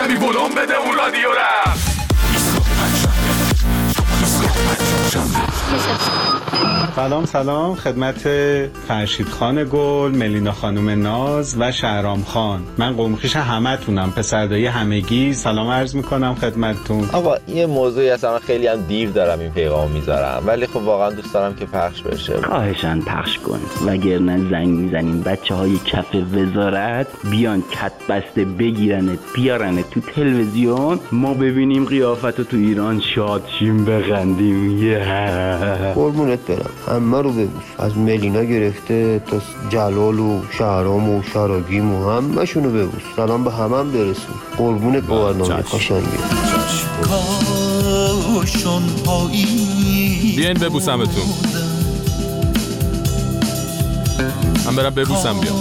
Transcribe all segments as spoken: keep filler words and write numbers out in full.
کمی ولوم بده اون رادیو رفت. سلام سلام خدمت فرشید خان گل، ملینا خانم ناز و شهرام خان. من قومخیش همه تونم، پسردایی همگی سلام عرض میکنم خدمتتون. آقا یه موضوعی اصلا خیلی هم دیر دارم این پیغامو میذارم، ولی خب واقعا دوست دارم که پخش بشه. خواهشاً پخش کن، وگرنه زنگ میزنیم بچه های کف وزارت بیان کت بسته بگیرنت بیارنت تو تلویزیون، ما ببینیم قیافتو تو ایران شاد شیم بخندیم. یه قربونت برم، همه رو ببوس، از ملینا گرفته تا جلال و شهرام و شراگیم و همه شونو ببوس، سلام به همه هم برسون. قربونت برنامه قشنگه. بیاین ببوسمتون، من برم ببوسم بیام.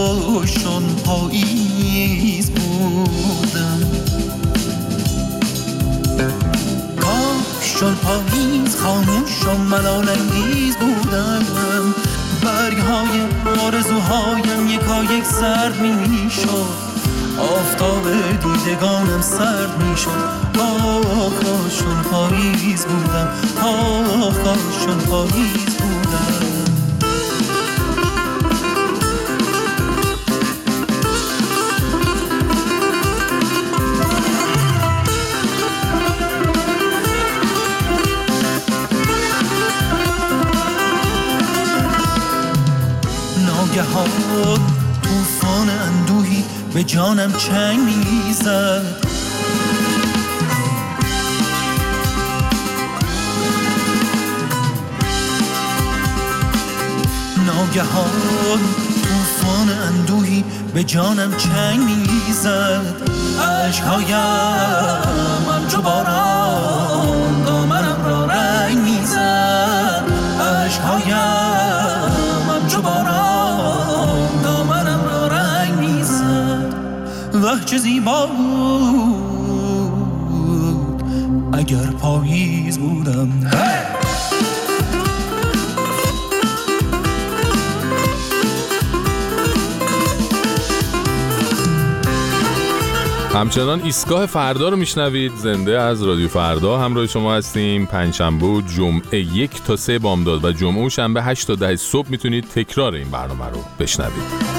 چون پاییز خاموش و ملال انگیز بودم، برگ های آرزوهایم یکا یک سرد می شد، آفتاب دیدگانم سرد می شد. آه کاش چون پاییز بودم، آه کاش چون پاییز بودم. ناگهان طوفان اندوهی به جانم چنگ میزد، ناگهان طوفان اندوهی به جانم چنگ میزد. عشقهایم همچو باران دامنم را رنگ میزد، عشقهایم همچو باران دامنم را رنگ میزد. وه چه زیبا بود اگر پاییز بودم. همچنان ایستگاه فردا رو میشنوید، زنده از رادیو فردا همراه شما هستیم. پنجشنبه و جمعه یک تا سه بامداد و جمعه و شنبه هشت تا ده صبح میتونید تکرار این برنامه رو بشنوید.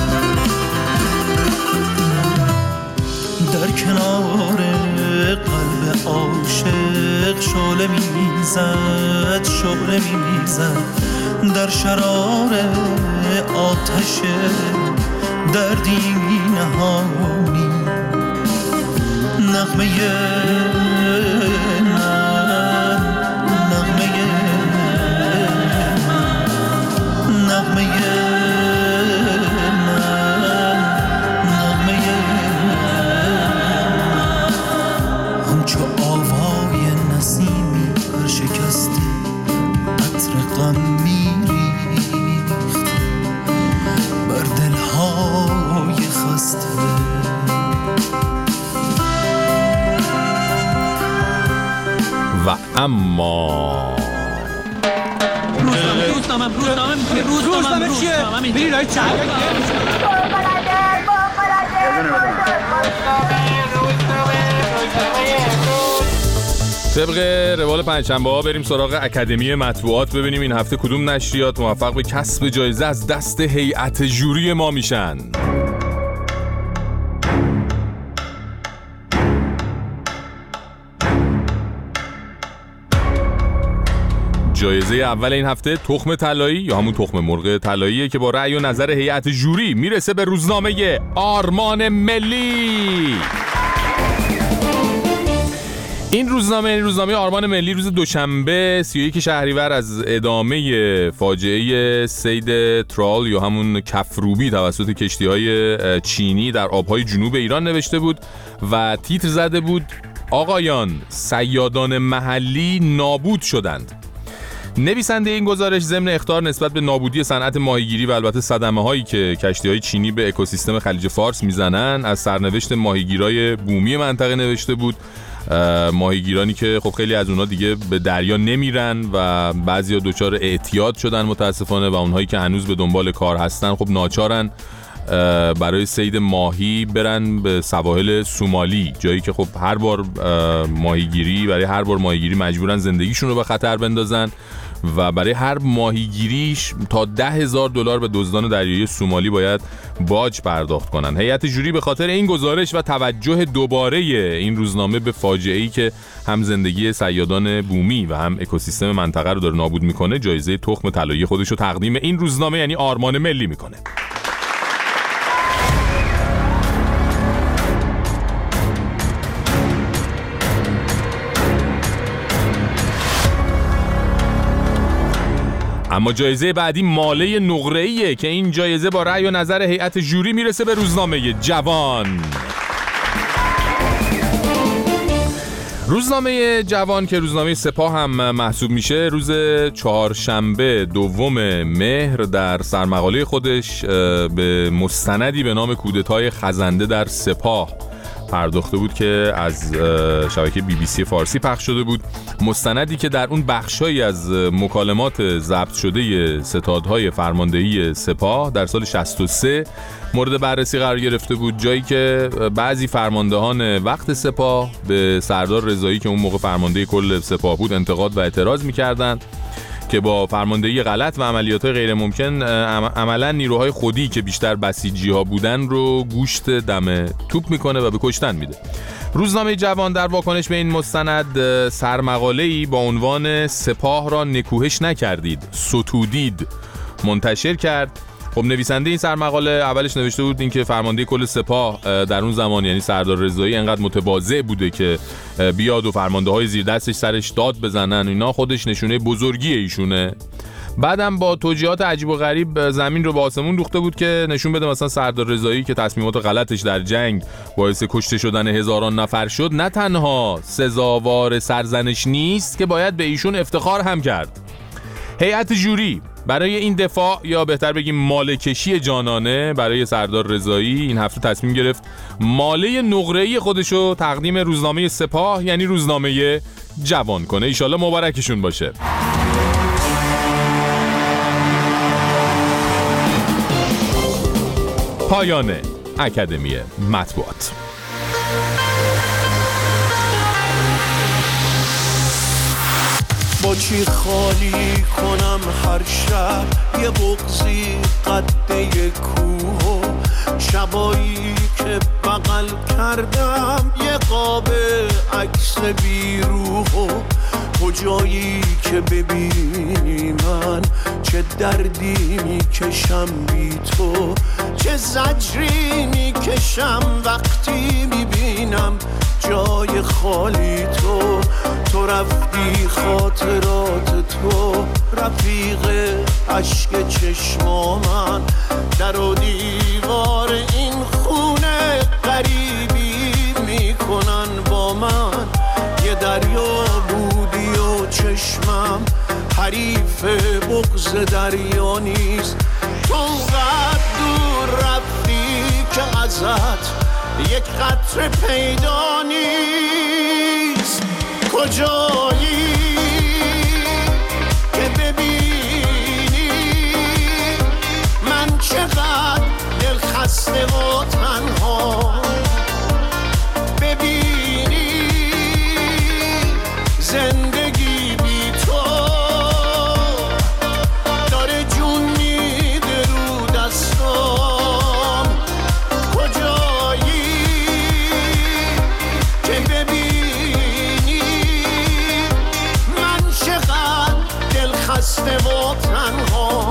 در کنار قلب عاشق شعله میزد، شعله میزد در شرار آتش دردی نهانی. نغمه من، نغمه من، نغمه من، نغمه من، همچو آوای نسیمی برشکسته عطر غم میریخت بر دلهای خسته. و اما روزنامه روزنامه روزنامه روزنامه چیه؟ بری لای چند طبق روال پنجشنبه ها بریم سراغ اکادمی مطبوعات، ببینیم این هفته کدوم نشریات موفق به کسب جایزه از دست هیئت جوری ما میشن. جایزه اول این هفته تخم طلایی یا همون تخم مرغ طلاییه که با رأی و نظر هیئت جوری میرسه به روزنامه آرمان ملی. این روزنامه این روزنامه آرمان ملی روز دوشنبه سی و یک شهریور از ادامه فاجعه صید ترال یا همون کفروبی توسط کشتی‌های چینی در آبهای جنوب ایران نوشته بود و تیتر زده بود آقایان صیادان محلی نابود شدند. نویسنده این گزارش ضمن اخطار نسبت به نابودی صنعت ماهیگیری و البته صدمه‌هایی که کشتی‌های چینی به اکوسیستم خلیج فارس میزنن از سرنوشت ماهیگیرای بومی منطقه نوشته بود. ماهیگیرانی که خب خیلی از اونها دیگه به دریا نمیرن و بعضیا دچار اعتیاد شدن متاسفانه و اونهایی که هنوز به دنبال کار هستن خب ناچارن برای صید ماهی برن به سواحل سومالی، جایی که خب هر بار ماهیگیری برای هر بار ماهیگیری مجبورن زندگیشون رو به خطر بندازن و برای هر ماهیگیریش تا ده هزار دلار به دزدان دریایی سومالی باید باج پرداخت کنن. هیئت جوری به خاطر این گزارش و توجه دوباره این روزنامه به فاجعه‌ای که هم زندگی صیادان بومی و هم اکوسیستم منطقه رو داره نابود میکنه، جایزه تخم طلایی خودش رو تقدیم این روزنامه یعنی آرمان ملی میکنه. اما جایزه بعدی ماله نقره‌ایه که این جایزه با رأی و نظر هیئت جوری میرسه به روزنامه جوان. روزنامه جوان که روزنامه سپاه هم محسوب میشه، روز چهارشنبه دوم مهر در سرمقاله خودش به مستندی به نام کودتای خزنده در سپاه پرداخته بود که از شبکه بی بی سی فارسی پخش شده بود. مستندی که در اون بخشایی از مکالمات ضبط شده ستادهای فرماندهی سپاه در سال شصت و سه مورد بررسی قرار گرفته بود، جایی که بعضی فرماندهان وقت سپاه به سردار رضایی که اون موقع فرمانده کل سپاه بود انتقاد و اعتراض می‌کردند که با فرماندهی غلط و عملیات‌های غیر ممکن عملاً نیروهای خودی که بیشتر بسیجی‌ها بودن رو گوشت دم توپ میکنه و به کشتن میده. روزنامه جوان در واکنش به این مستند سرمقاله‌ای با عنوان سپاه را نکوهش نکردید، ستودید منتشر کرد. خب نویسنده این سرمقاله اولش نوشته بود این که فرمانده کل سپاه در اون زمان یعنی سردار رضایی انقدر متواضع بوده که بیاد و فرمانده های زیر دستش سرش داد بزنن، اینا خودش نشونه بزرگی ایشونه. بعدم با توجیهات عجیب و غریب زمین رو به آسمون دوخته بود که نشون بده مثلا سردار رضایی که تصمیمات غلطش در جنگ باعث کشته شدن هزاران نفر شد نه تنها سزاوار سرزنش نیست که باید به ایشون افتخار هم کرد. هیئت جوری برای این دفاع یا بهتر بگیم مالکشی جانانه برای سردار رضایی این هفته تصمیم گرفت ماله نقره‌ای خودشو تقدیم روزنامه سپاه یعنی روزنامه جوان کنه. ایشالله مبارکشون باشه. پایان اکادمی مطبوعات. با چی خالی کنم هر شب یه بغضی قده کوه، شبایی که بغل کردم یه قاب عکس بیروح، کجایی که ببینی من چه دردی میکشم بی تو، چه زجری میکشم وقتی میبینم جای خالی تو. تو رفتی خاطرات تو رفیق عشق چشما من، در و دیوار این خونه غریبی میکنن با من. یه دریا بودی و چشمم حریف بغض دریا نیست، تو قد دور رفتی که ازت یک قطره پیدا نیست. کجایی که ببینی من چقدر دل خسته و تنها، ببینی زندگی بی تو داره جون میده رو دستام. کجایی که ببینی من چقدر دل خسته و تنها،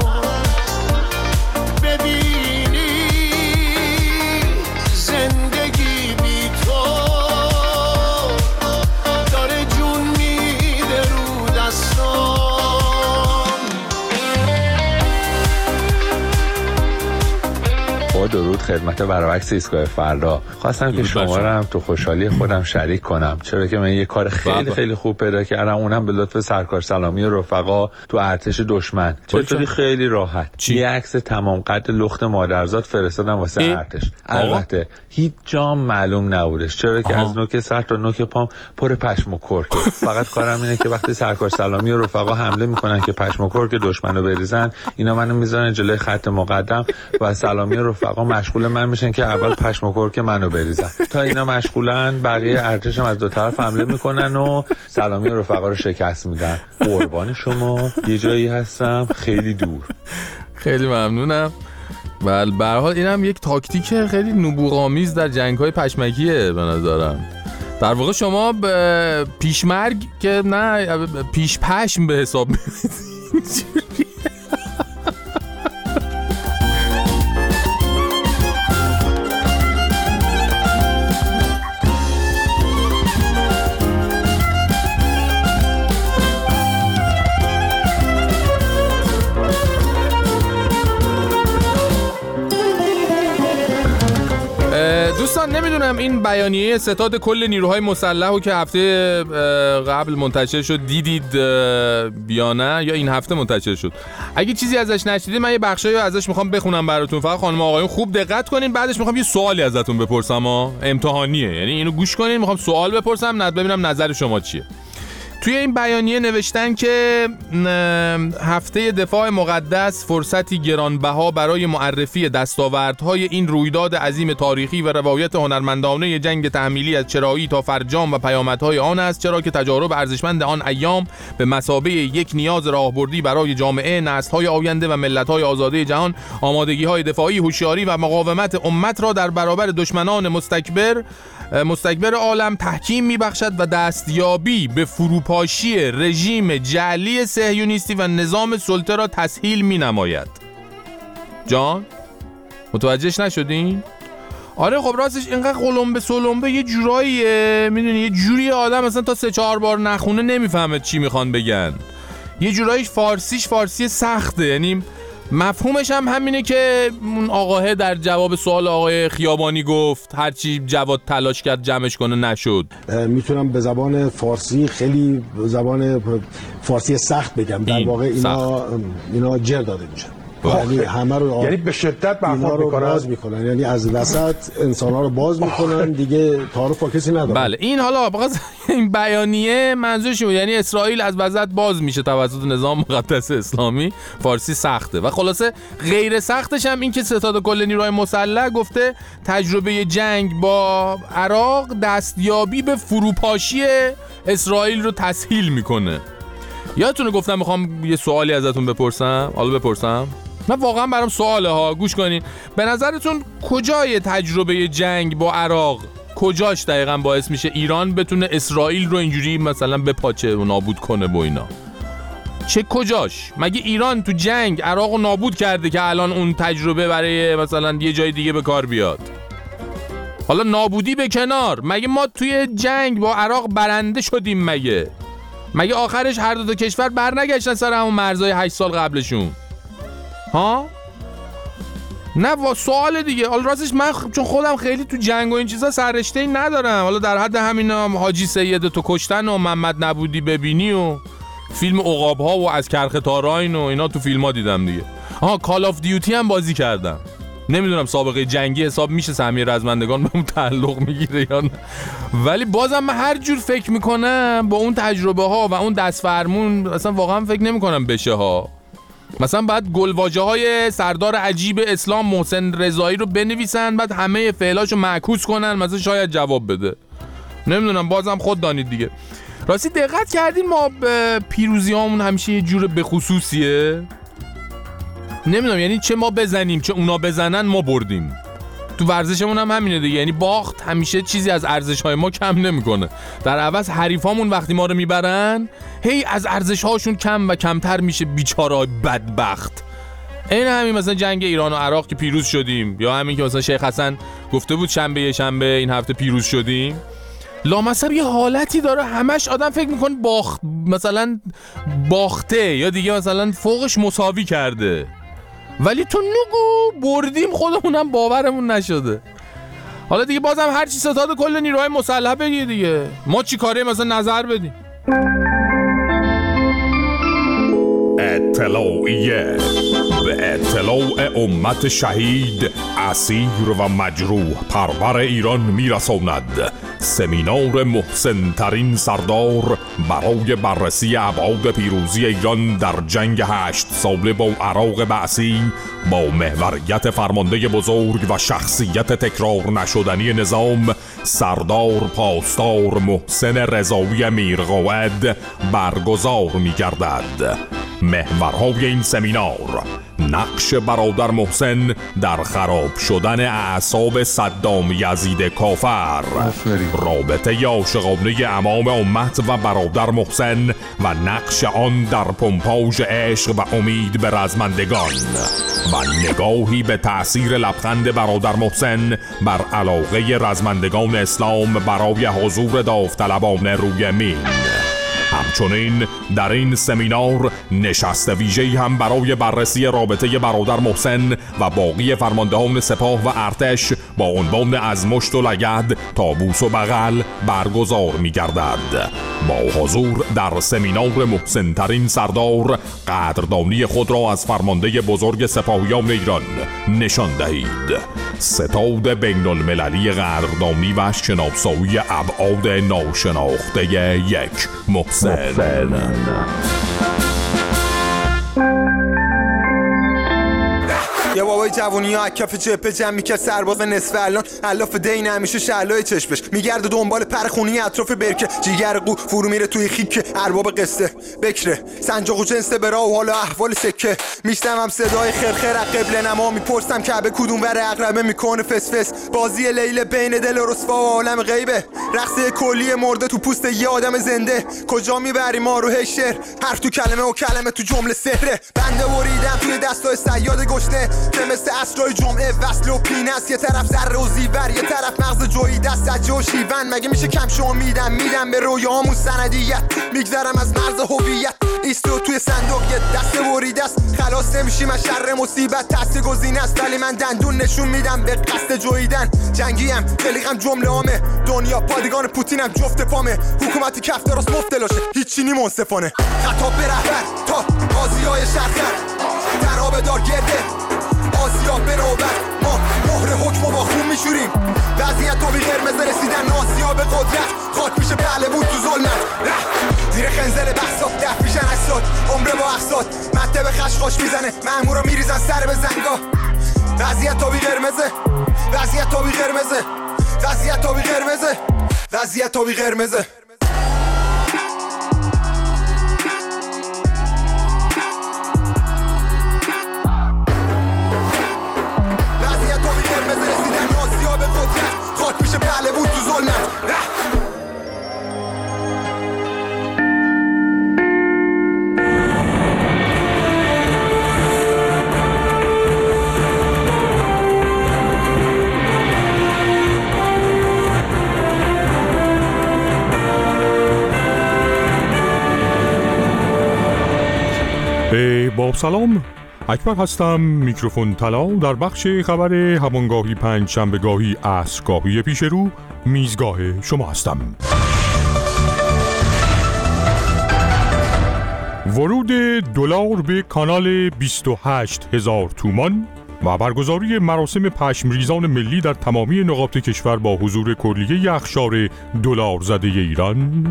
ببینی زندگی بی تو داره جون میده رو دستام. با درود خدمت برعکس ایستگاه فردا. خواستم که شما رو هم تو خوشحالی خودم شریک کنم، چرا که من یه کار خیلی خیلی خوب پیدا کردم، اونم به لطف سرکار سلامی و رفقا تو ارتش دشمن. چطوری؟ خیلی راحت یه عکس تمام قد لخت مادرزاد فرستادم واسه ارتش. البته هیچ جام معلوم نبودش، چرا که از نوک سر تا نوک پام پر پشم و کرک. فقط کارم اینه که وقتی سرکار سلامی و رفقا حمله میکنن که پشم و کرک دشمنو بریزن، اینا منو میذارن جلوی خط مقدم و سلامی و رفقا رفقا مشغول من میشن که اول پشم و کرک منو بریزن. تا اینا مشغولن بقیه ارتش هم از دو طرف حمله میکنن و سلامی رفقا رو شکست میدن. قربان شما، یه جایی هستم خیلی دور. خیلی ممنونم. بله به هر حال اینم یک تاکتیک خیلی نبوغ‌آمیز در جنگ‌های پشمکیه به نظرم. در واقع شما پیشمرگ که نه پیش پشم به حساب می‌رسید. دوستان نمیدونم این بیانیه ستاد کل نیروهای مسلحو که هفته قبل منتشر شد دیدید یا نه، یا این هفته منتشر شد. اگه چیزی ازش نشدید من یه بخشایو ازش میخوام بخونم براتون. فقط خانم آقایون خوب دقت کنین، بعدش میخوام یه سوالی ازتون بپرسم ها. امتحانیه، یعنی اینو گوش کنین، میخوام سوال بپرسم ند ببینم نظر شما چیه. توی این بیانیه نوشتن که هفته دفاع مقدس فرصتی گرانبها برای معرفی دستاوردهای این رویداد عظیم تاریخی و روایت هنرمندانه جنگ تحمیلی از چرایی تا فرجام و پیامدهای آن است، چرا که تجارب ارزشمند آن ایام به مثابه یک نیاز راهبردی برای جامعه، نسل‌های آینده و ملت‌های آزاده جهان آمادگی‌های دفاعی، هوشیاری و مقاومت امت را در برابر دشمنان مستکبر مستکبر عالم تحکیم میبخشد و دستیابی به فروپاشی رژیم جعلی صهیونیستی و نظام سلطه را تسهیل مینماید. جان متوجهش نشدین؟ آره خب راستش اینقدر قلمبه سلمبه یه جوراییه، میدونی یه جوری آدم مثلا تا سه چهار بار نخونه نمیفهمه چی میخوان بگن. یه جوراییش فارسیش فارسی سخته، یعنی مفهومش هم همینه که اون آقاه در جواب سوال آقای خیابانی گفت هرچی جواد تلاش کرد جمعش کنه نشد. میتونم به زبان فارسی خیلی زبان فارسی سخت بگم، در واقع اینا اینا جر داده میشن، یعنی همه رو یعنی به شدت برخورد میکنن، باز میکنن، یعنی از وسط انسان‌ها رو باز میکنن دیگه، تعارف با کسی نداره. بله این حالا بخاطر این بیانیه منظورش بود، یعنی اسرائیل از وسط باز میشه توسط نظام مقدس اسلامی. فارسی سخته و خلاصه غیر سختش هم این که ستاد کل نیروهای مسلح گفته تجربه جنگ با عراق دستیابی به فروپاشی اسرائیل رو تسهیل میکنه. یادتونه گفتم میخوام یه سوالی ازتون بپرسم، حالا بپرسم. من واقعا برام سواله ها، گوش کنین. به نظرتون کجای تجربه جنگ با عراق کجاش دقیقاً باعث میشه ایران بتونه اسرائیل رو اینجوری مثلا بپاچه و نابود کنه با اینا؟ چه کجاش؟ مگه ایران تو جنگ عراق رو نابود کرده که الان اون تجربه برای مثلا یه جای دیگه به کار بیاد؟ حالا نابودی به کنار، مگه ما توی جنگ با عراق برنده شدیم؟ مگه مگه آخرش هر دو تا کشور برنگشتن سر همون مرزهای هشت سال قبلشون؟ ها؟ نه وا سوال دیگه. حالا راستش من چون خودم خیلی تو جنگ و این چیزا سررشته‌ای ندارم، حالا در حد همینا حاجی سید تو کشتن و محمد نبودی ببینی و فیلم عقاب‌ها و از کرخ تاراین و اینا تو فیلم‌ها دیدم دیگه. آها کال آف دیوتی هم بازی کردم. نمیدونم سابقه جنگی حساب میشه سهمیه رزمندگان به اون تعلق میگیره یا نه، ولی بازم من هر جور فکر میکنم با اون تجربه ها و اون دست فرمون اصلا واقعا فکر نمیکنم بشه ها. مثلا بعد گلواژه های سردار عجیب اسلام محسن رضایی رو بنویسن، بعد همه فعلاشو معکوس کنن، مثلا شاید جواب بده. نمیدونم، بازم خود دانید دیگه. راستی دقت کردین ما پیروزی هامون همیشه یه جور به خصوصیه؟ نمیدونم، یعنی چه ما بزنیم چه اونا بزنن ما بردیم. تو ورزشمون هم همینه دیگه، یعنی باخت همیشه چیزی از ارزش‌های ما کم نمی‌کنه. در عوض حریفامون وقتی ما رو میبرن هی از ارزش‌هاشون کم و کمتر میشه، بیچاره‌های بدبخت. این همین مثلا جنگ ایران و عراق که پیروز شدیم، یا همین که مثلا شیخ حسن گفته بود شنبه یه شنبه این هفته پیروز شدیم. لامصب یه حالتی داره همش آدم فکر میکنه باخت، مثلا باخته یا دیگه مثلا فوقش مساوی کرده، ولی تو نگو بردیم خودمونم باورمون نشده. حالا دیگه بازم هر چی ستاد کل نیروهای مسلح بگی دیگه، ما چی کاره مثلا نظر بدیم؟ اطلاعیه به اطلاع امت شهید، اسیر و مجروح پرور ایران میرساند سمینار محسن ترین سردار برای بررسی ابعاد پیروزی ایران در جنگ هشت ساله با عراق بعثی با محوریت فرمانده بزرگ و شخصیت تکرار نشدنی نظام سردار پاسدار محسن رضایی میرقائد برگزار می‌گردد. محورهای این سمینار: نقش برادر محسن در خراب شدن اعصاب صدام یزید کافر، رابطه عاشقانه امام امت و برادر محسن و نقش آن در پمپاژ عشق و امید به رزمندگان و نگاهی به تأثیر لبخند برادر محسن بر علاقه رزمندگان اسلام برای حضور داوطلبان روی مین. همچنین در این سمینار نشست ویژه‌ای هم برای بررسی رابطه برادر محسن و باقی فرماندهان سپاه و ارتش با عنوان از مشت و لگد تا بوس و بغل برگزار می‌گردد. با حضور در سمینار محسن ترین سردار قدردانی خود را از فرمانده بزرگ سپاهیان ایران نشان دهید. ستاد بین المللی قدردانی و شناسایی ابعاد ناشناخته یک محسن. یه بابای جوونی ها کف جبه جمع که سرباز نصف الان الاف دین همیشه شعلای چشمش میگرده دنبال پرخونی اطراف برکه جیگر قو فرو میره توی خیک ارباب قصه بکره سنجاق و جنس برا و حالا احوال سکه میشتم صدای خرخر قبل نما میپرسم کعبه کدوم ور عقربه میکنه فس فس بازی لیل بین دل و رسوا و عالم غیبه رقصه کلی مرده تو پوست یه آدم زنده کجا میبری ما رو هشر حرف تو کلمه و کلمه تو جمله سحره بنده وریدم توی دستای صیاد گشنه که مثل اسرای جمعه وصل و پین است یه طرف ذره و زیور یه طرف مغز جویی دست سجه و شیون مگه میشه کم شو میدم میدم به رویامون سندیت میگذرم از مرز هویت ایستو توی صندوق یه دست وریده است خلاص نمیشیم از شر مصیبت تست گزینه است ولی من دندون نشون میدم به قصد جویدن جنگیم خلیقم جمله عامه دنیا پادگان پوتینم جفت پامه حکومتی کفته راست مفتلاشه هیچی نی منصفانه خطاب به رهبر تا قاضیای شرخر در آب دار گرده آسیا به نوبت ما مهر حکم با خون میشوریم وضعیت تا بی قرمز رسیدن آسیا به قدرت خاک میشه بله بود تو ظلمت زیر خنزل بحثات دف میشن اساد عمره با اقساط مته به خشخاش میزنه مأمورا میریزن سر به زنگاه وضعیت تا بی قرمزه وضعیت تا بی قرمزه وضعیت تا بی قرمزه وضعیت تا بی قرمزه بله بود تو ظلمت با سلام، اکبر هستم. میکروفون طلا در بخش خبر همانگاهی پنج شنبهگاهی عصرگاهی پیش رو میزگاه شما هستم. ورود دلار به کانال بیست و هشت هزار تومان و برگزاری مراسم پشمریزان ملی در تمامی نقاط کشور با حضور کلیه اقشار دلار زده ایران.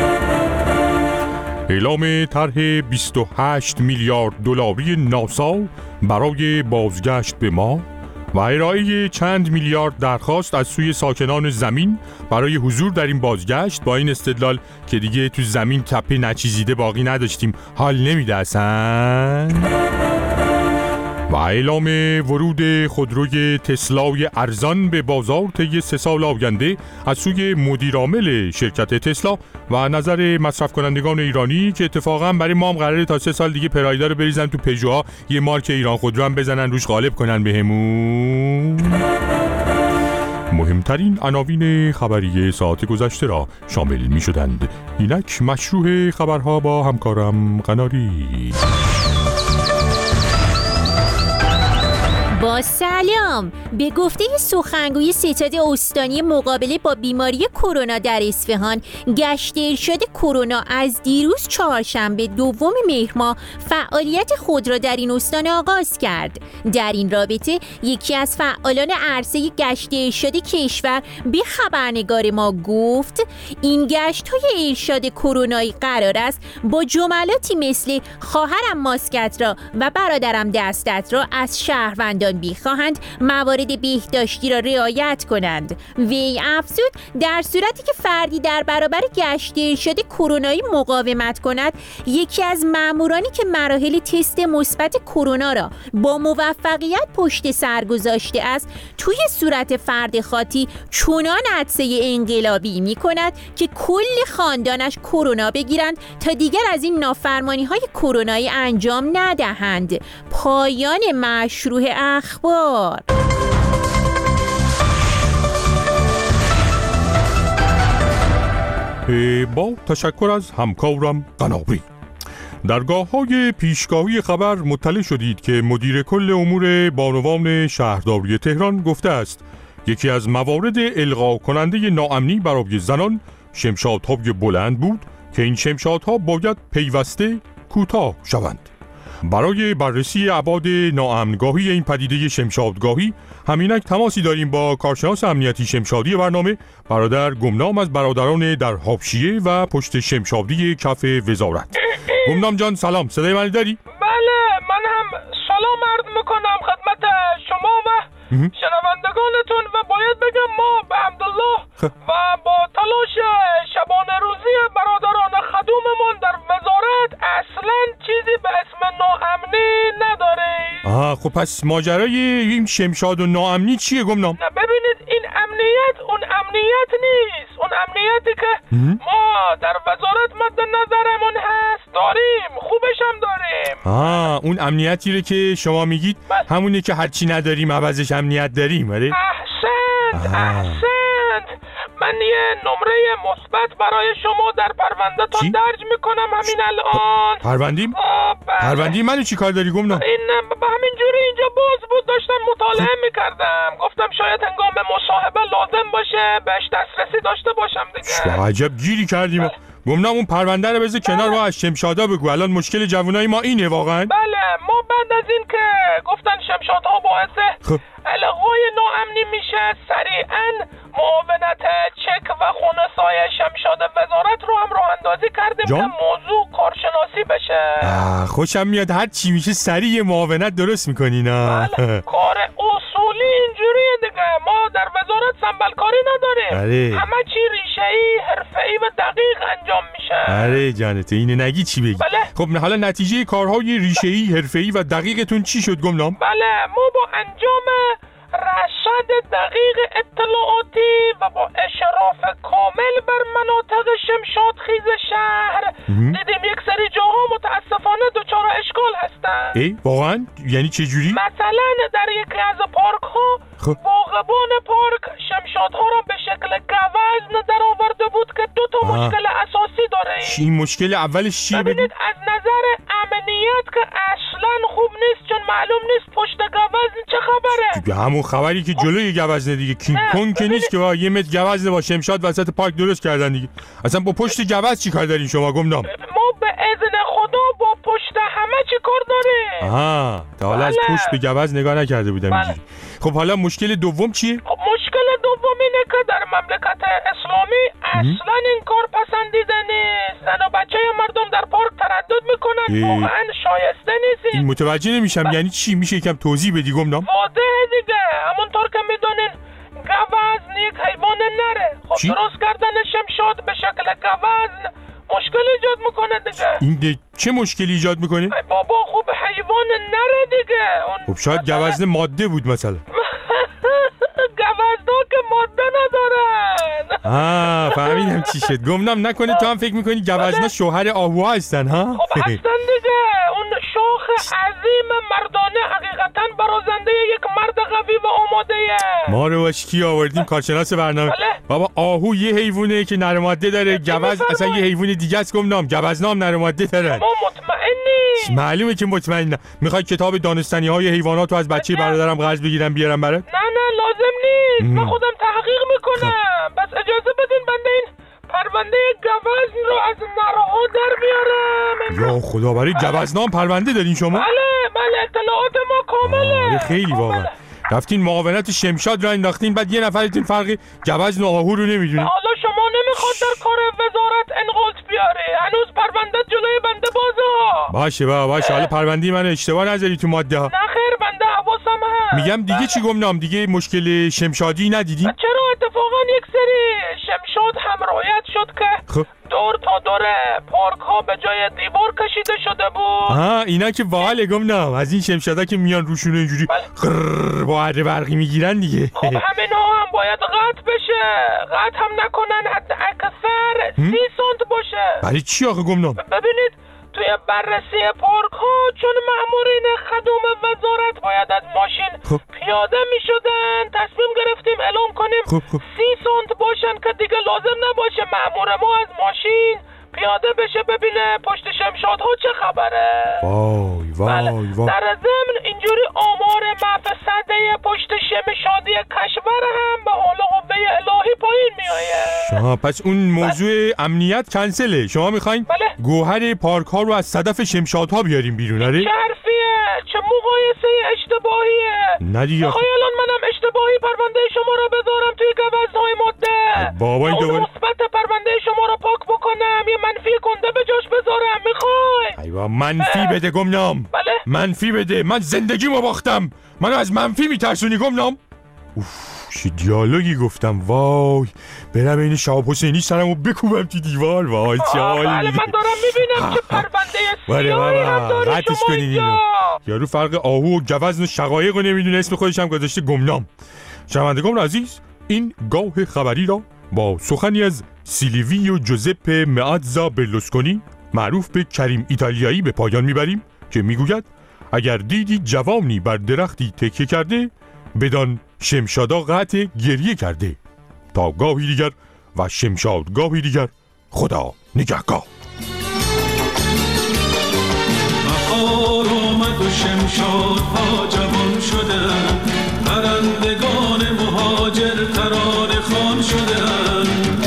اعلام طرح بیست و هشت میلیارد دلاری ناسا برای بازگشت به ماه و ارائه چند میلیارد درخواست از سوی ساکنان زمین برای حضور در این بازگشت با این استدلال که دیگه تو زمین تپه نچیزیده باقی نداشتیم حال نمیده اصلا. و اعلام ورود خودروی تسلای ارزان به بازار طی سه سال آینده از سوی مدیرعامل شرکت تسلا و نظر مصرف کنندگان ایرانی که اتفاقا برای ما هم قراره تا سه سال دیگه پرایدا رو بریزن تو پژوها یه مارک ایران خودرو هم بزنن روش غالب کنن بهمون. مهمترین عناوین خبری ساعت گذشته را شامل می شدند. اینک مشروع خبرها با همکارم قناری. با سلام. به گفته سخنگوی ستاد استانی مقابله با بیماری کرونا در اصفهان، گشت ارشاد کرونا از دیروز چهارشنبه دوم مهر ماه فعالیت خود را در این استان آغاز کرد. در این رابطه یکی از فعالان عرصه گشت ارشاد کشور به خبرنگار ما گفت این گشت‌های ارشاد کرونایی قرار است با جملاتی مثل خواهرم ماسکت را و برادرم دستت را از شهروندان بخواهند موارد بهداشتی را رعایت کنند. وی افزود در صورتی که فردی در برابر گشت ارشاد کرونایی مقاومت کند، یکی از مامورانی که مراحل تست مثبت کرونا را با موفقیت پشت سر گذاشته است توی صورت فرد خاطی چنان عطسه انقلابی می کند که کل خاندانش کرونا بگیرند تا دیگر از این نافرمانی های کرونایی انجام ندهند. پایان مشروع اخبار. با تشکر از همکارم قنابی. درگاه های پیشگاهی خبر مطلع شدید که مدیر کل امور بانوان شهرداری تهران گفته است یکی از موارد القا کننده ناامنی برای زنان شمشادهای بلند بود که این شمشادها باید پیوسته کوتاه شوند. برای بررسی ابعاد ناامنگاهی این پدیده شمشادگاهی همینک تماسی داریم با کارشناس امنیتی شمشادی برنامه برادر گمنام از برادران در حاشیه و پشت شمشادی کف وزارت. گمنام جان سلام، صدای من داری؟ بله، من هم سلام عرض میکنم خدمت شما و شنوندگانتون و باید بگم ما به حمدالله و با تلاش شبانه روزی برادران خدوممون در وزارت اصلا چیزی به اسم ناامنی نداریم. آها، خب پس ماجرای این شمشاد و ناامنی چیه گمنام؟ نه ببینید، این امنیت اون امنیت نیست. اون امنیتی که ما در وزارت مد نظرمون هست داریم، خوبش هم داریم. آه، اون امنیتی رو که شما میگید همونه که هرچی نداریم عوضش امنیت داریم. آره احسنت احسنت. من یه نمره مثبت برای شما در پرونده تا درج میکنم همین الان. پروندیم؟ پروندیم منو چی کار داری گمنام؟ این به همین جوری اینجا باز بود، داشتم مطالعه میکردم، گفتم شاید هنگام مصاحبه لازم باشه بهش دسترسی داشته باشم دیگه. عجب گیری کردیم. گمنام اون پرونده رو بذار کنار و از شمشادا بگو. الان مشکل جوانای ما اینه واقعا. بله، ما بعد از این که گفتن شمشادها باعث الغای ناامنی میشه، سریعا معاونت چک و خونسای شمشاد وزارت رو هم راه اندازی کردیم جان؟ که موضوع کارشناسی بشه. خوشم میاد هر چی میشه سریع معاونت درست میکنین. بله، کار اصولی اینجوریه دیگه. ما در وزارت سنبلکاری نداریم. همه چی ریشه‌ای، حرفه‌ای و دقیق انجام میشه. آره جانت، اینو نگی چی بگی. بله. خب حالا نتیجه کارهای ریشه‌ای، حرفه‌ای و دقیقتون چی شد گمنام؟ بله، ما با انجام رصد دقیق اطلاعاتی و با اشراف کامل بر مناطق شمشادخیز شهر دیدیم یک سری جاها متاسفانه دچار اشکال هستن. ای واقعا؟ یعنی چه جوری؟ مثلا در یکی از پارک ها باغبان پارک شمشادها را به شکل گوزن در آورده بود که دو تا آه. مشکل اساسی داره. این مشکل اولش چیه؟ ببینید، از نظر امنیت که اصلا خوب نیست، چون معلوم نیست پشت گوزن چه خبره. دیگه همون خبری که جلوی گوزنه دیگه، کینگ کنگ که نیست که با یه متر گوزن با شمشاد وسط پارک درست کردن دیگه. اصلا با پشت گوزن چی کار دارین شما گمنام؟ ما به اذن خدا با پشت همه چی کار داریم. آها، تا حالا از پشت به گوزن نگاه نکرده بودم اینجوری. خب حالا مشکل دوم چیه؟ خب مشکل دوم اینه که در مملکت اسلامی اصلا این کار پسندیده نیست. زن و بچه مردم در پارک تردد میکنن، واقعا شایسته نیست. این متوجه نمیشم یعنی چی؟ میشه یکم توضیح بدی گمنام؟ واضحه دیگه، همونطور که میدونین گوزن یک حیوان نره. خب چی؟ درست کردن شمشاد به شکل گوزن مشکل ایجاد میکنه دیگه. این دیگه چه مشکلی ایجاد میکنه؟ بابا خوب حیوان نره دیگه. خب شاید گوزن ماده بود مثلا. گوزنا که ماده ندارن. آه فهمیدم چی شد. گمنام نکنه تو هم فکر میکنی گوزنا شوهر آهوها هستن ها؟ خب هستن دیگه. اون شاخ عظیم مردانه حقیقتا برازنده یک مرد قوی و آماده. ما رو باش کی آوردیم کارشناس برنامه. بابا آهو یه حیوانه که نر و ماده داره، گوز اصلا یه حیوان دیگه است گمنام. گوزنا هم نر و ماده دارن. ما مطمئنی معلومه که مطمئنم. میخوای کتاب دانستنی های حیوانات رو از بچه برادرم قرض بگیرم بیارم برات؟ نه نه لازم نیست. من خودم تحقیق میکنم. بس اجازه بدین بنده این پرونده گوزن رو از نرها در بیارم. یا خدا، برای گوزنام پرونده دارین شما؟ بله بله اطلاعات ما کامله. خیلی واقعا. رفتین معاونت شمشاد را انداختین، بعد یه نفرتون فرقی گوزن و آهو رو نمیدونین. حالا شما نمیخواد در کار وزارت انقلت بیاره. هنوز پرونده جلوی بنده بازه ها. باشه با باشه. حالا پرونده من اشتباه نذاری تو ماده ها. نه خیر بنده حواسم هست. میگم دیگه چی گمنام؟ دیگه مشکل شمشادی ندیدین؟ چرا اتفاقا یک سری شمشاد هم رعایت شد که خب دور تا دور پارک ها به جای دیوار کشیده شده بود. آها اینا که باحال گمنام. از این شمشادا که میان روشونه اینجوری قرر با اره برقی میگیرن دیگه. خب همینا هم باید قطع بشه. قطع هم نکنن، حتی اکثر سی سانت باشه. برای چی آخه گمنام؟ ببینید توی بررسی پارک ها چون مأمورین خدوم وزارت باید از ماشین خب. پیاده می شدن، تصمیم گرفتیم اعلام کنیم خب خب. سی سانت باشن که دیگه لازم نباشه مأمور ما از ماشین پیاده بشه ببینه پشت شمشادها چه خبره. وای وای وای. در ضمن اینجوری آمار مفسده پشت شمشادی کشور هم به حال قوه الهی پایین میآید. شما پس اون موضوع بله. امنیت کنسله. شما میخواین بله. گوهر پارک ها رو از صدف شمشادها بیاریم بیرون. آره چه حرفیه؟ چه مقایسه اشتباهیه؟ نه دیگه. میخوای الان منم اشتباهی پرونده شما رو بذارم توی گوزن‌های ماده؟ بابا این دوباره مثبت پرونده شما رو پاک بکنم یه منفی کنده به جاش بذارم؟ میخوای؟ ایوا منفی بده گمنام. بله. منفی بده. من زندگیمو باختم. منو از منفی میترسونی گمنام؟ اوف چه دیالوگی گفتم. وای برم این شهاب حسینی سرمو بکوبم تو دیوار. وای چه حالی. بله من دارم میبینم چه پرونده سیاهی هم داری شما اینجا. یارو فرق آهو و گوزن و شقایق رو نمیدونه، اسم خودش هم گذاشته گمنام. شنوندگان عزیز، این گاه خبری را با سخنی از سیلویو جوزپه مئاتزا برلوسکونی معروف به کریم ایتالیایی به پایان میبریم که میگوید اگر دیدی جوانی بر درختی تکیه کرده بدان شمشادا قطع گریه کرده. تا گاهی دیگر و شمشاد گاهی دیگر، خدا نگهدار. بهار آمد و شمشادها جوان شدن، پرندگان مهاجر ترانه خوان شدن.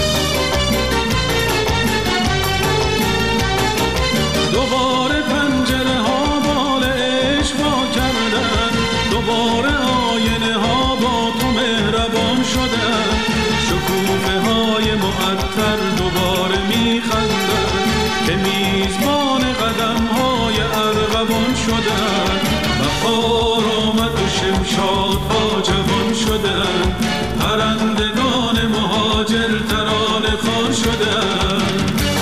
دوباره پنجره ها بال عشق وا کردن، دوباره آینه ها با تو مهربان شدن. شکوفه های معطر دوباره میخندن که میزبان قدم های ارغوان شدن. بهار آمد و شمشادها جوان شدن، پرندگان مهاجر ترانه خوان شدن.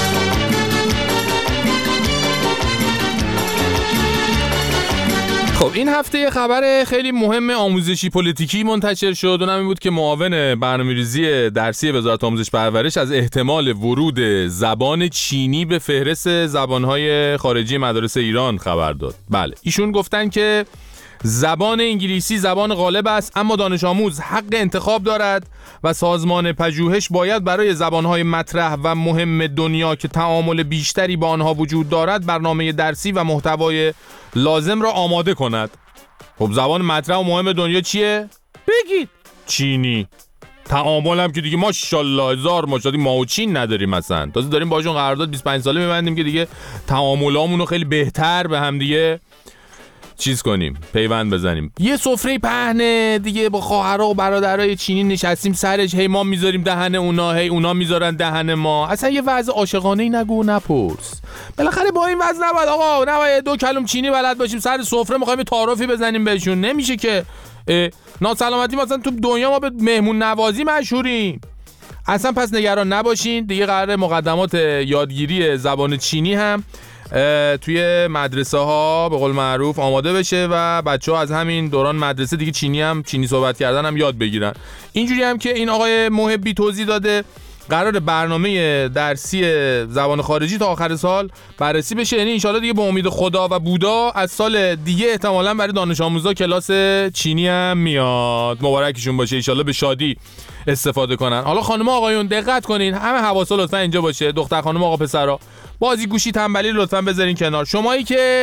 خب این هفته یه خبر خیلی مهم آموزشی پلیتیکی منتشر شد. اونم این بود که معاون برنامه‌ریزی درسی وزارت آموزش پرورش از احتمال ورود زبان چینی به فهرست زبان‌های خارجی مدارس ایران خبر داد. بله ایشون گفتن که زبان انگلیسی زبان غالب است، اما دانش آموز حق انتخاب دارد و سازمان پژوهش باید برای زبان‌های مطرح و مهم دنیا که تعامل بیشتری با آنها وجود دارد برنامه درسی و محتوای لازم را آماده کند. خب زبان مطرح و مهم دنیا چیه؟ بگید. چینی. تعامل هم که دیگه ماشاءالله هزار ماشاءالله ما و چین نداریم مثلا. تازه داریم باشون قرارداد بیست و پنج ساله می‌بندیم که دیگه تعاملامون رو خیلی بهتر به هم دیگه چیز کنیم، پیوند بزنیم. یه سفره پهنه دیگه با خواهرها و برادرای چینی نشستیم سرش، هی ما میذاریم دهن اونا، هی اونا میذارن دهن ما. اصلا یه وضع عاشقانه‌ای نگو نپرس. بالاخره با این وضع نباید آقا نباید دو کلم چینی بلد باشیم سر سفره میخوایم تعارفی بزنیم بهشون. نمیشه که ناسلامتی مثلا تو دنیا ما به مهمون نوازی مشهوریم. اصلا پس نگران نباشین، دیگه قراره مقدمات یادگیری زبان چینی هم توی مدرسه ها به قول معروف آماده بشه و بچه ها از همین دوران مدرسه دیگه چینی هم چینی صحبت کردن هم یاد بگیرن. اینجوری هم که این آقای محبی توضیح داده قرار برنامه درسی زبان خارجی تا آخر سال بررسی بشه، یعنی انشالله دیگه به امید خدا و بودا از سال دیگه احتمالاً برای دانش آموزا کلاس چینی هم میاد. مبارکشون باشه، انشالله به شادی استفاده کنن. حالا خانم آقایون دقت کنین، همه حواسا لطفا اینجا باشه، دختر خانم آقا پسرا بازی گوشی تنبلی لطفا بذارین کنار. شمایی که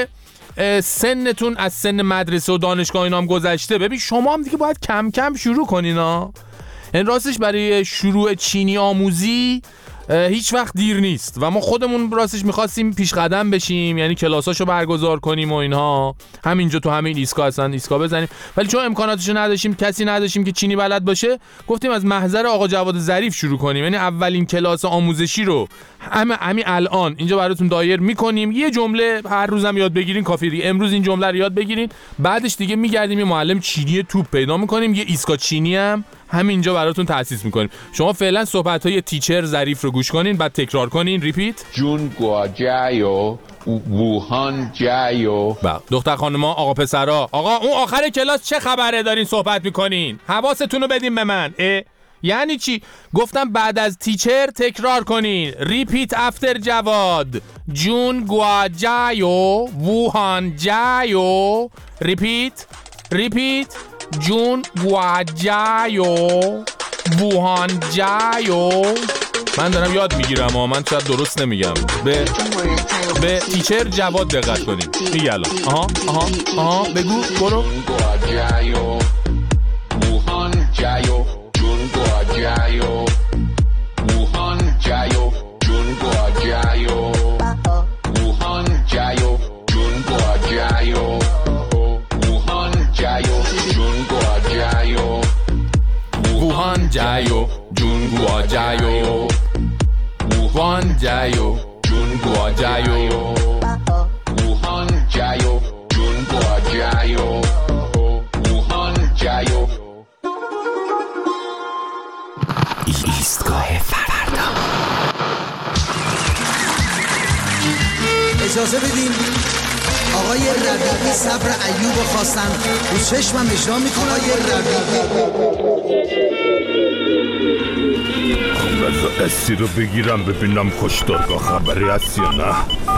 سنتون از سن مدرسه و دانشگاه اینا هم گذشته، ببین شما هم دیگه باید کم کم شروع کنین ها. این راستش برای شروع چینی آموزی هیچ وقت دیر نیست و ما خودمون راستش میخواستیم پیش قدم بشیم، یعنی کلاساشو برگزار کنیم و اینها، همینجا تو همین ایستگاه هستن ایستگاه بزنیم، ولی چون امکاناتشو نداشتیم، کسی نداشتیم که چینی بلد باشه، گفتیم از محضر آقا جواد ظریف شروع کنیم. یعنی اولین کلاس آموزشی رو همین همین الان اینجا براتون دایر میکنیم. یه جمله هر روزم یاد بگیرین کافیه دیگه. امروز این جمله رو یاد بگیرین، بعدش دیگه میگردیم یه معلم چینی توپ پیدا میکنیم، یه ایستگاه چینی هم همینجا براتون تأسیس میکنیم. شما فعلا صحبت‌های تیچر ظریف رو گوش کنین، بعد تکرار کنین. ریپیت. جون گواجایو ووهان جایو. با دختر خانما، آقا پسرا، آقا اون آخر کلاس چه خبره دارین صحبت میکنین؟ حواستون رو بدین به من. اه؟ یعنی چی؟ گفتم بعد از تیچر تکرار کنین. ریپیت افتر جواد. جون گواجایو ووهان جایو. ریپیت ریپیت. جون گواجایو ووهان جایو. من دارم یاد میگیرم اما من شاید درست نمیگم. به به تیچر جواد دقت کنیم. میگه الان. آها آها آها بگو برو. گواجایو ووهان جایو. جون گواجایو ووهان جایو. جون گواجایو ووهان جایو. جون گواجایو ووهان جایو. جون گواجایو ووهان جایو. جون گواجایو ووهان جایو. جون گواجایو ووهان جایو. جون گواجایو ووهان جایو. ایستگاه فردا. اجازه بدین آقای ربیعی صبر ایوب خواستن رو چشمم اجرا میکنه. آقای ربیعی بذار اسی رو بگیرم ببینم کشتارگاه خبری هست یا نه.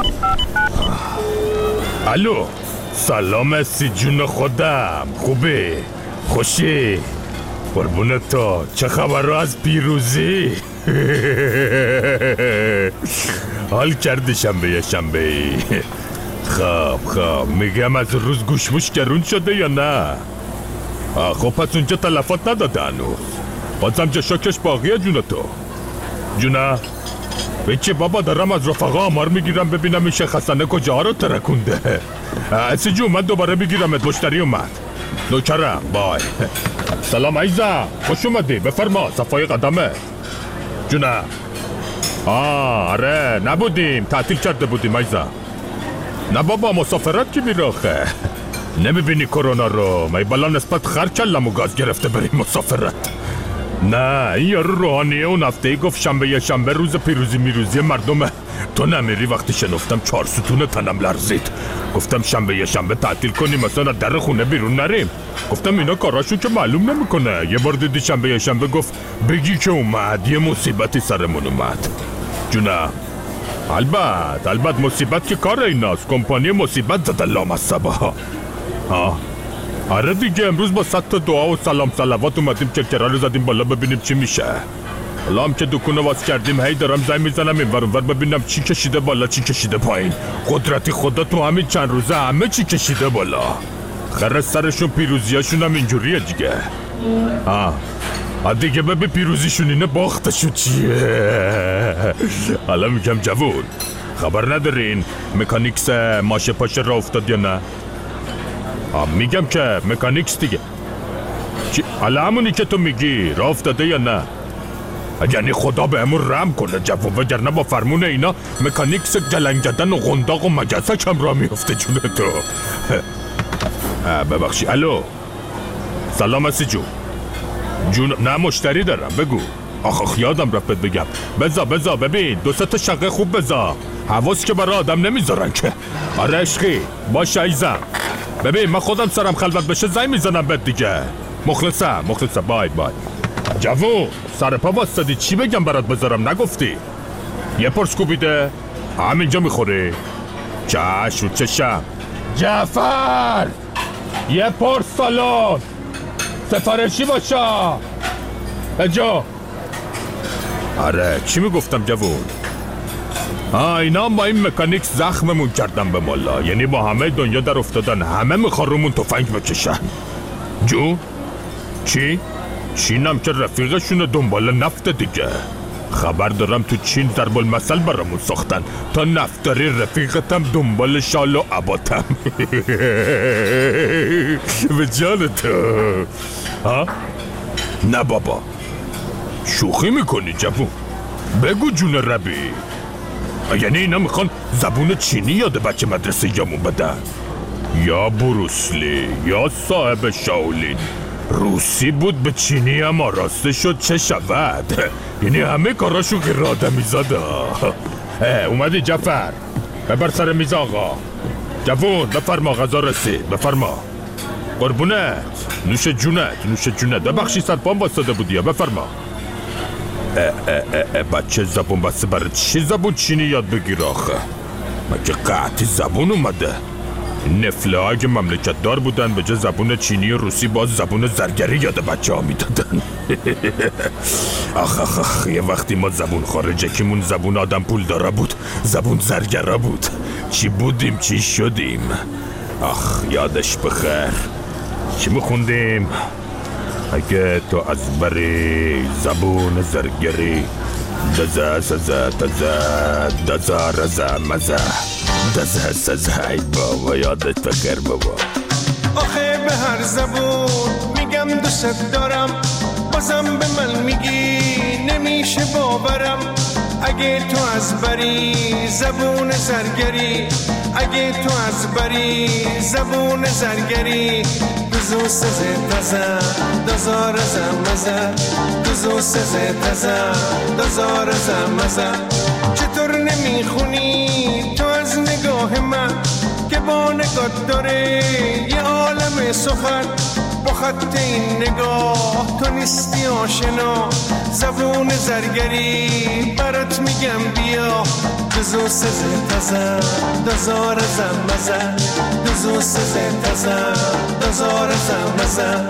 الو سلام اسی جون خودم، خوبه؟ خوشی؟ قربونت تو، چه خبر رو از پیروزی؟ حال کردی شنبه یه شنبه ای؟ خب خب میگم از روز گوشموش گرون شده یا نه؟ خب پس اونجا تلفات نداده هنوز، بازم جا شاکش باقیه جون تو. جونه بچه بابا دارم از رفقا آمار میگیرم ببینم این شیخ حسنه کجا رو ترکونده. اسی جون من دوباره میگیرمت، مشتری اومد. نوکرم بای. سلام عیزم، خوش اومدی، بفرما صفای قدمه. جونه آه آره نبودیم، تعطیل کرده بودیم عیزم. نه بابا مسافرت که میره آخه، نمیبینی کرونا رو؟ می بالا نسبت خر کلمو گاز گرفته بریم مسافرت. نه این یارو روحانیه اون هفته ای گفت شنبه یه شنبه روز پیروزی میروزی مردمه. تو نمیری؟ وقتی شنفتم چهار ستون تنم لرزید. گفتم شنبه یه شنبه تعطیل کنیم مثلا در خونه بیرون نریم. گفتم اینا کاراشون که معلوم نمیکنه. یه بار دیدی شنبه یه شنبه گفت بگی که اومد یه مصیبتی سرمون اومد. جونه البته البته مصیبت که کار ایناست، کمپانی مصیبت زده لامصبه ها. ها آره دیگه، امروز با صد تا دعا و سلام صلوات اومدیم کرکرا رو زدیم بالا ببینیم چی میشه. حالا هم که دکونه واس کردیم هی دارم زنگ میزنم این ور اون ور ببینم چی کشیده بالا چی کشیده پایین. قدرتی خدا تو همین چند روزه همه چی کشیده بالا. خره سرشون پیروزیاشون هم اینجوریه دیگه. آه دیگه ببین پیروزیشون اینه باختشون چیه. حالا میگم جوون خبر ندارین مکانیکس ماشه پاشه را افتاد یا نه؟ آه میگم که مکانیکس دیگه. حالا همونی که تو میگی را افتاده یا نه؟ یعنی خدا به همون رحم کنه جوون، وگرنه با فرمون اینا مکانیکس گلنگدن و غنداق و مگسک هم را میفته جونه تو. ببخشی. الو سلام اسی جون. جون نه مشتری دارم بگو. آخ آخ یادم رفت بگم. بزا بزا ببین دو سه تا شقه خوب بزا، حواس که برای آدم نمیذارن که. آره عشقی باشه عیزم. ببین من خودم سرم خلوت بشه زنگ میزنم بهت دیگه. مخلصم مخلصم. بای بای. جوون سر پا واسطدی چی بگم برات بذارم نگفتی؟ یه پرس کوبیده همینجا میخوری؟ چشم چشم. جعفر یه پرس سالن سفارشی باشه اجا. آره چی میگفتم جوون؟ آه اینا با این مکانیک زخممون کردن به ملا، یعنی با همه دنیا در افتادن، همه میخوان رومون تفنگ بکشن. جو؟ چی؟ چینم که رفیقشون دنبال نفت دیگه. خبر دارم تو چین ضرب المثل برامون ساختن تا نفتاری رفیقتم دنبال شال و عباتم. به جان تو. ها؟ نه بابا شوخی میکنی جوون، بگو جون ربی. یعنی اینا میخوان زبون چینی یاد بچه مدرسه یامون بدن؟ یا بروسلی یا صاحب شاولین روسی بود به چینی اما راسته شد چه شود. یعنی همه کاراشو که را آدمی زاده. اومدی جعفر؟ ببر سر میز آقا. جوون بفرما غذا رسید، بفرما. قربونت، نوش جونت، نوش جونت. ببخشی سرپام واسطه بودی، بفرما. اه اه اه بچه زبون بسته برای چی زبون چینی یاد بگیر آخه؟ مگه قطعی زبون اومده؟ نفله های که مملکت دار بودن به جای زبون چینی و روسی باز زبون زرگری یاد بچه ها میدادن. آخ آخ آخ یه وقتی ما زبون خارجه کیمون زبون آدم پول داره بود، زبون زرگره بود. چی بودیم چی شدیم. آخ یادش بخیر. چی میخوندیم؟ اگه تو از بری زبون زرگری دزه سزه تزه دزه رزه مزه دزه سزه. ای بابا یادت بخیر بابا. آخه به هر زبون میگم دوست دارم، بازم به من میگی نمیشه باورم. اگه تو از بری زبون زرگری، اگه تو از بری زبون زرگری دوزو سزه تزه دوزا رزه مزه دوزو سزه تزه دوزا رزه مزه. چطور نمیخونی تو از نگاه من که با نگاه داره یه عالم سخن؟ با خط این نگاه تو نیستی آشنا. زبون زرگری برات میگم بیا. دوزو سزه تزه دوزا رزه مزه دوزو سزه تزه دوزا رزه مزه.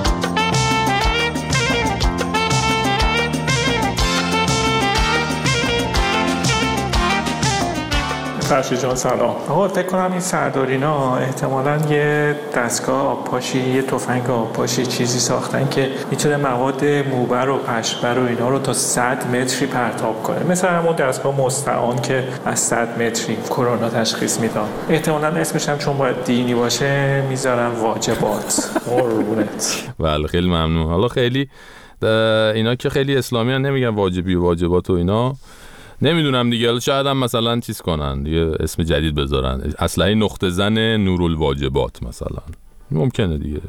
فرشید جان سلام. آقا فکر کنم این سردارینا احتمالاً یه دستگاه آبپاشی، یه تفنگ آبپاشی چیزی ساختن که میتونه مواد موبر و پشبر و اینا رو تا صد متری پرتاب کنه، مثل همون دستگاه مستعان که از صد متری کرونا تشخیص میدن. احتمالاً اسمش هم چون باید دینی باشه میذارن واجبات. قربونت. بله خیلی ممنون. حالا خیلی اینا که خیلی اسلامی ان نمیگن واجبی و واجبات و اینا، نمیدونم دیگه. شاید هم مثلا چیز کنن دیگه، اسم جدید بذارن، اسلحه نقطه زن نورالواجبات مثلا، ممکنه دیگه.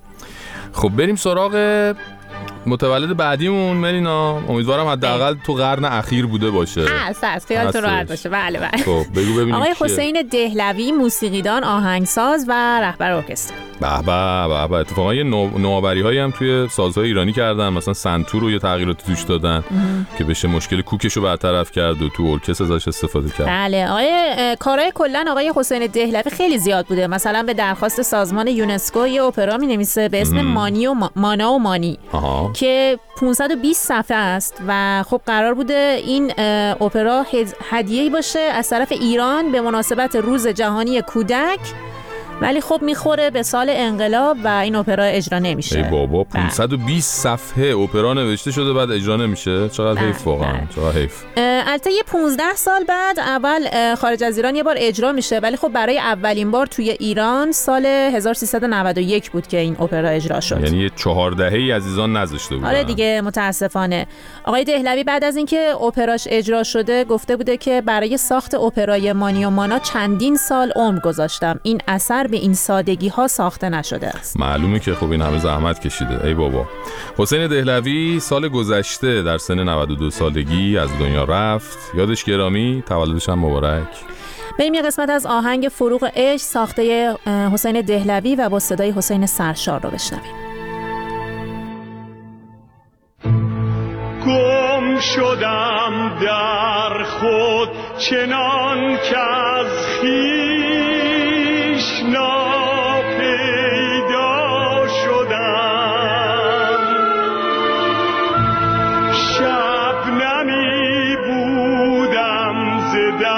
خب بریم سراغ متولد بعدیمون ملینا. امیدوارم حداقل تو قرن اخیر بوده باشه. هست هست خیالتون راحت باشه. بله بله. خب بگو ببینیم. آقای حسین دهلوی، موسیقیدان، آهنگساز و رهبر ارکستر. به به به به. اتفاقا یه نوآوری هایی هم توی سازهای ایرانی کردن، مثلا سنتور رو یه تغییراتی توش دادن ام. که بشه مشکل کوکش رو برطرف کرد و تو ارکستر ازش استفاده کرد. بله. آقای کارهای کلا آقای حسین دهلوی خیلی زیاد بوده. مثلا به درخواست سازمان یونسکو یه اپرا می‌نویسه به اسم ام. مانی و ما... مانا و مانی آها. که پانصد و بیست صفحه است و خب قرار بوده این اپرا هدیه‌ای باشه از طرف ایران به مناسبت روز جهانی کودک، ولی خب میخوره به سال انقلاب و این اپرا اجرا نمیشه. ای بابا پانصد و بیست صفحه اپرا نوشته شده بعد اجرا نمیشه. چقدر حیف واقعا. چقدر حیف. البته یه پانزده سال بعد اول خارج از ایران یه بار اجرا میشه، ولی خب برای اولین بار توی ایران سال هزار و سیصد و نود و یک بود که این اپرا اجرا شد. یعنی یه چهار دهه‌ای عزیزان نذاشته بودن. آره دیگه متاسفانه. آقای دهلوی بعد از اینکه اپراش اجرا شده گفته بوده که برای ساخت اپرای مانی و مانا چندین سال عمر گذاشتم. این اثر به این سادگی ها ساخته نشده است. معلومه که خب این همه زحمت کشیده. ای بابا. حسین دهلوی سال گذشته در سن نود و دو سالگی از دنیا رفت. یادش گرامی، تولدش هم مبارک. بریم یه قسمت از آهنگ فروغ عشق ساخته حسین دهلوی و با صدای حسین سرشار رو بشنویم. گم شدم در خود چنان که از خویش ناپیدا شدم. شبنمی بودم ز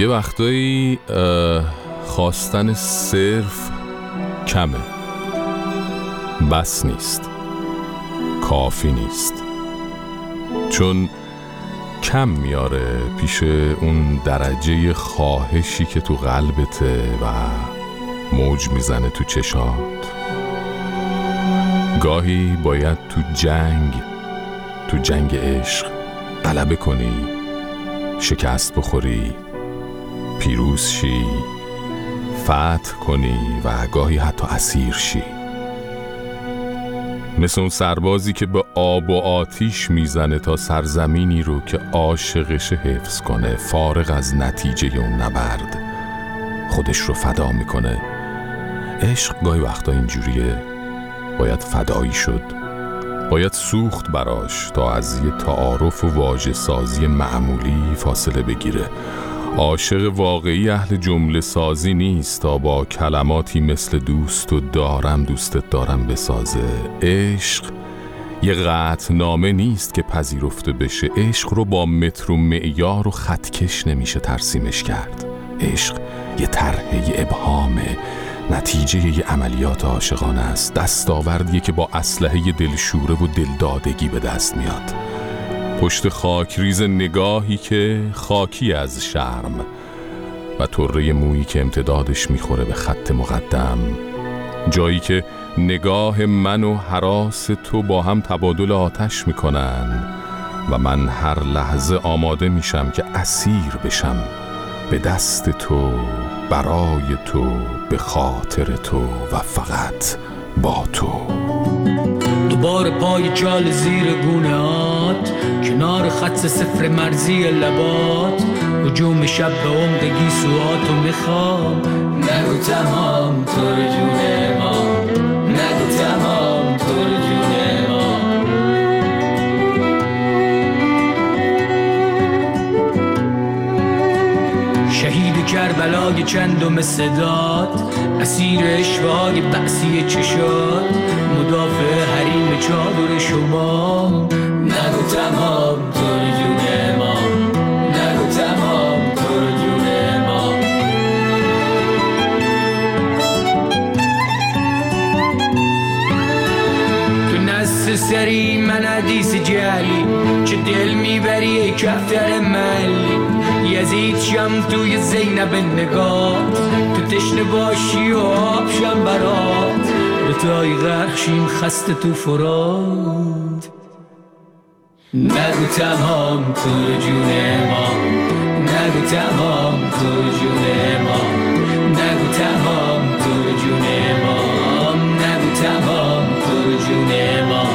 یه وقتایی خواستن صرف کمه، بس نیست، کافی نیست، چون کم میاره پیش اون درجه خواهشی که تو قلبته و موج میزنه تو چشات. گاهی باید تو جنگ تو جنگ عشق غلبه کنی، شکست بخوری، پیروز شی، فتح کنی و گاهی حتی اسیر شی، مثل اون سربازی که به آب و آتیش میزنه تا سرزمینی رو که عاشقش حفظ کنه، فارغ از نتیجه اون نبرد خودش رو فدا میکنه. عشق گاهی وقتا اینجوریه، باید فدایی شد، باید سوخت براش تا از یه تعارف و واژه سازی معمولی فاصله بگیره. عاشق واقعی اهل جمله سازی نیست تا با کلماتی مثل دوست و دارم دوستت دارم بسازه. عشق یه قطعنامه نیست که پذیرفته بشه. عشق رو با متر و معیار و خطکش نمیشه ترسیمش کرد. عشق یه طرح، یه ابهامه، نتیجه یه عملیات عاشقانه است، دستاوردیه که با اسلحه دلشوره و دلدادگی به دست میاد. پشت خاکریز نگاهی که خاکی از شرم و طره مویی که امتدادش میخوره به خط مقدم، جایی که نگاه من و هراس تو با هم تبادل آتش میکنن و من هر لحظه آماده میشم که اسیر بشم به دست تو، برای تو، به خاطر تو و فقط با تو. دوباره پای جال زیر گونه‌ات، کنار خط صفر مرزی لبات، هجوم شب به عمقگی سواتو میخوام. نگو تمام تو رو جون ما، نگو تمام تو رو جون ما. شهید کربلای چندم صدات، اسیر اشوای بحثی چشات، مدافع حریم چادر شما. نگو تمام تو رو جون ما، نگو تمام تو رو جون ما. تو نست سری من حدیث جلی، چه دل میبری ای کفتر ملی. یزید شم توی زینب نگات، تو تشنه باشی و آب شم برات، به تای غرق شیم خسته تو فراد. نگو تمام تو رو جون ما، نگو تمام تو رو جون ما، نگو تمام تو رو جون ما، نگو تمام تو رو جون ما.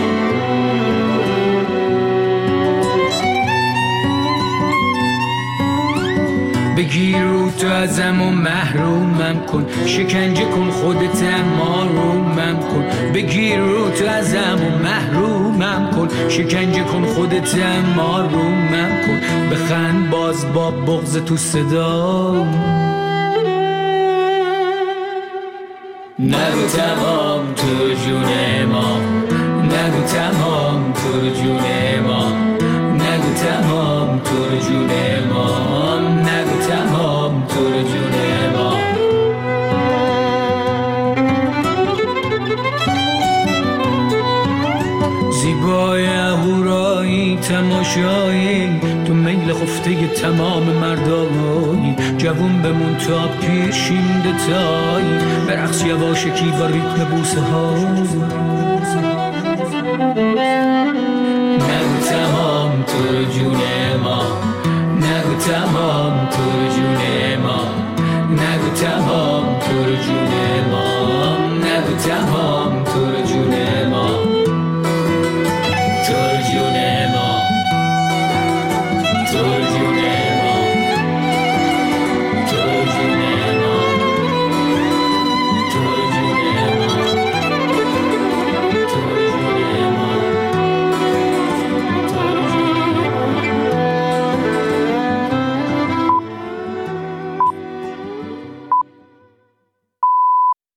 بگیر رو تو ازم و محرومم کن، شکنجه کن خودت اما رومم کن. بگیر رو تو ازم و محرومم کن، شکنجه کن خودت اما رومم کن. بخند باز با بغض تو صدا. نگو تمام تو جون ما، نگو تمام تو جون ما، نگو تمام تو جون ما، نگو تمام تو جون ما. زیبای اهورایی تماشایی، تو میل خفته تمام مردایی. جوون بمون تا پیر شیم دتایی، برقص یواشکی با ریتم بوسه ها. نگو تمام تو جون ما، نگو تمام